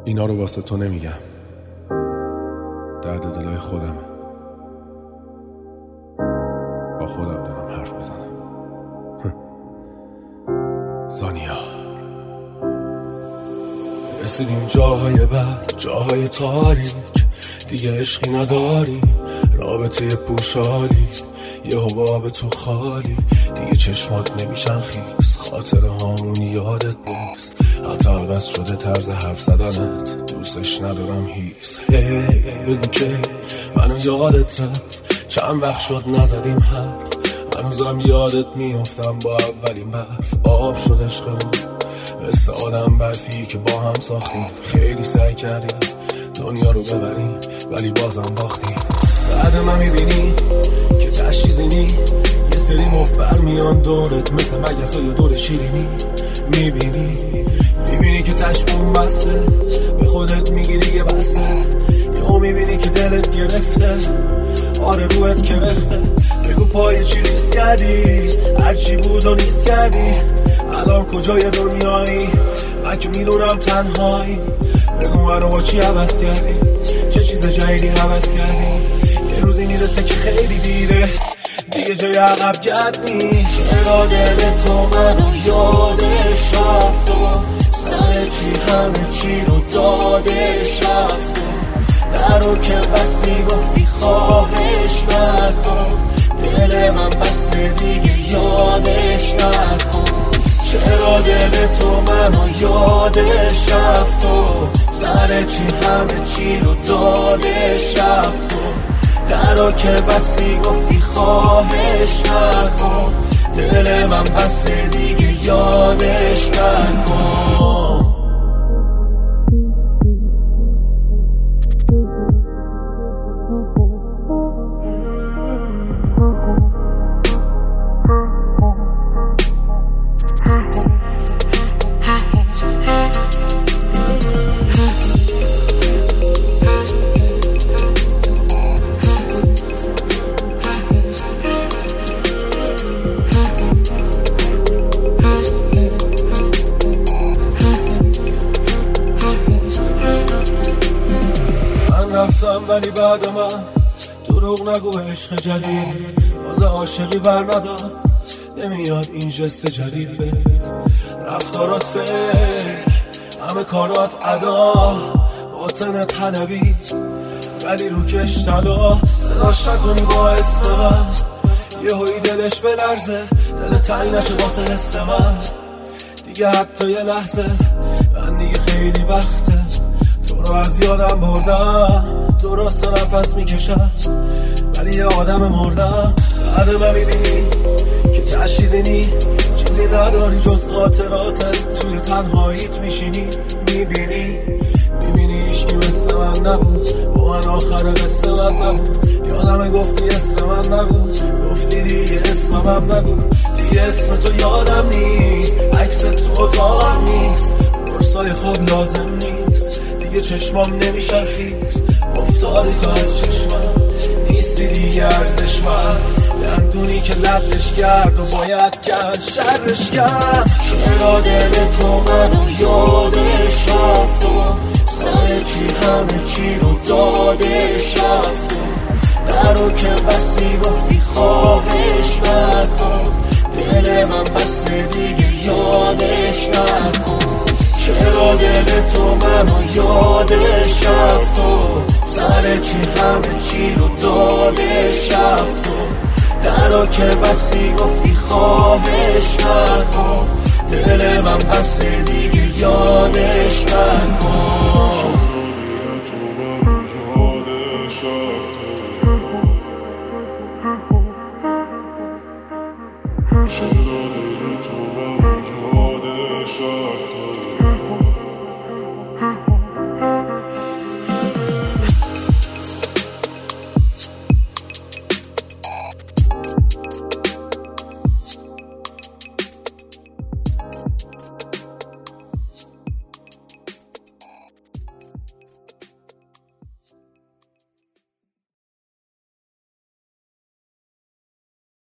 اینا رو واسه تو نمیگم، درد دلای خودم، با خودم دارم حرف میزنم. زانیا رسیدیم جاهای بد، جاهای تاریک، دیگه عشقی نداریم، رابطه پوشالی، یه حباب تو خالی، دیگه چشمات نمیشن خیس، خاطره هامون یادت نیست، حتی عوض شده طرز حرف زدنت، دوستش ندارم هیس. بگو که منو یادت رفت، چند وقت شد نزدیم حرف، هنوزم یادت میافتم با اولین برف، آب شد عشقمون مثل آدم برفی که با هم ساختیم، خیلی سعی کردیم دنیا رو ببریم ولی بازم باختیم. بعد من میبینی که تشیزینی، یه سری مفت برمیان دورت مثل مگسای دور شیرینی، میبینی که تشمون بسته، به خودت میگیری یه بسته، یهو میبینی که دلت گرفته، آره روحت کرخته، بگو پای چی ریس کردی، هرچی بود و نیست کردی، الان کجای دنیایی، من که میدونم تنهایی، بگو منو با چی عوض کردی، چه چیز جدیدی عوض کردی، یه روزی میرسه که خیلی دیره، دیگه جای عقب گرد نیست. چرا دل تو منو یادش رفت و سر چی همه چی رو دادش رفت و در رو که بستی گفتی خواهش نکن، دل من بسته دیگه یادش نکن. چرا دل تو منو یادش رفت و سر چی همه چی رو دادش رفت و در رو که بستی گفتی خواهش نکن، دل من بسته دیگه یادش نکن. رفتم ولی بعد من دروغ نگو، عشق جدید فاز عاشقی بر نداد، نمیاد این جست جدید بید، رفتارات فکر، همه کارات ادا، باطن طلبی ولی رو کش طلا، صداش نکنی با اسم من، یه هایی دلش بلرزه، دل تنگ نشه واسه حس من، دیگه حتی یه لحظه، من دیگه خیلی وقته تو رو از یادم بردم، درست نفس میکشم ولی یه آدم مردم. بعد من میبینی که تشیزینی، چیزی نداری جز خاطراتت، توی تنهاییت میشینی، میبینی عشقی مثل من نبود، با من آخر قصه من نبود، یادم گفتی اسم من نبود، گفتی دیگه اسمم نگو، دیگه اسم تو یادم نیست، عکس تو اتاقم نیست، برسای خواب لازم نیست، دیگه چشمام نمیشن خیز، افتادی تو از چشمم، نیستی دیگه ارزش من، دندونی که لبش کرد و باید کن شرش کرد. چرا دل تو منو یادش رفت و سر چی همه چی رو دادش رفت و در رو که بستی گفتی خواهش نکن، دل من بسته دیگه یادش نکن. چرا دل تو منو یادش رفت و سر چی همه چی رو دادش رفت و در رو که بستی گفتی خواهش نکن، دل من بسته دیگه یادش نکن. چرا دل تو منو یادش رفت